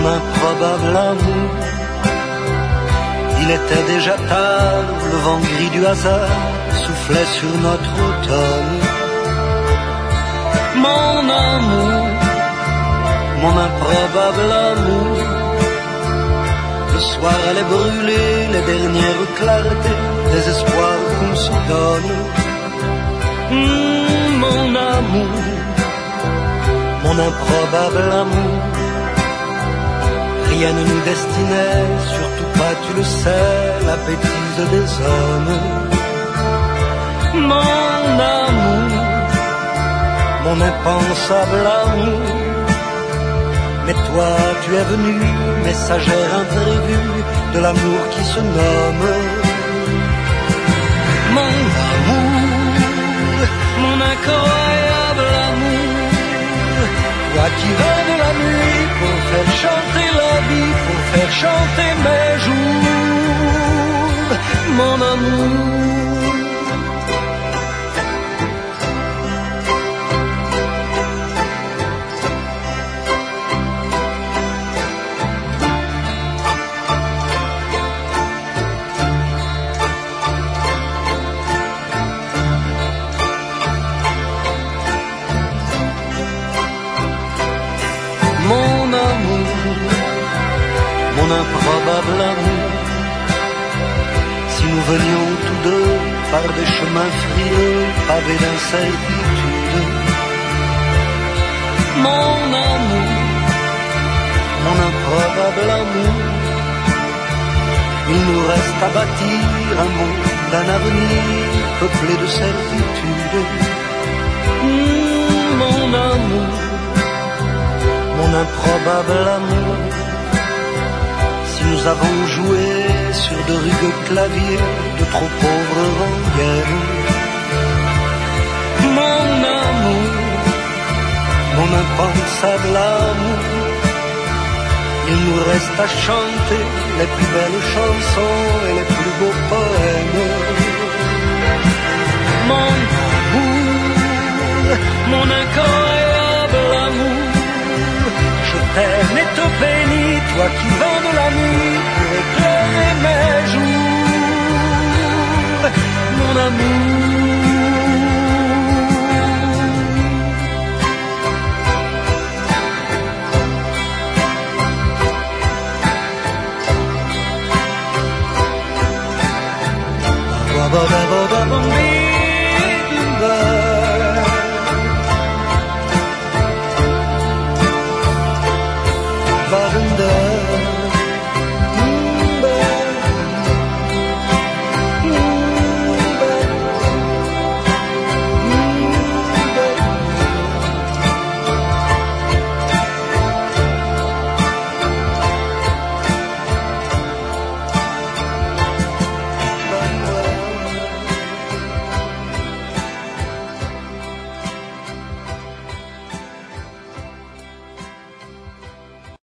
improbable amour. Il était déjà tard, le vent gris du hasard soufflait sur notre automne. Mon amour, mon improbable amour, le soir allait brûler les dernières clartés des espoirs qu'on se donne. Mon amour, mon improbable amour, rien ne nous destinait, surtout pas, tu le sais, la bêtise des hommes. Mon amour, mon impensable amour, mais toi tu es venu, messagère imprévue de l'amour qui se nomme. Mon amour, mon incroyable amour, toi qui vas de la nuit pour faire chanter la vie, pour faire chanter mes jours, mon amour. Mon improbable amour, si nous venions tous deux par des chemins frileux, pavés d'incertitude. Mon amour, mon improbable amour, il nous reste à bâtir un monde, un avenir peuplé de certitude. Mon amour, mon improbable amour, nous avons joué sur de rugueux claviers de trop pauvres rengaines. Mon amour, mon impensable amour, il nous reste à chanter les plus belles chansons et les plus beaux poèmes. Mon amour, mon incroyable amour, je t'aime et te bénis, toi qui vends de la nuit pour éclairer mes jours, mon amour.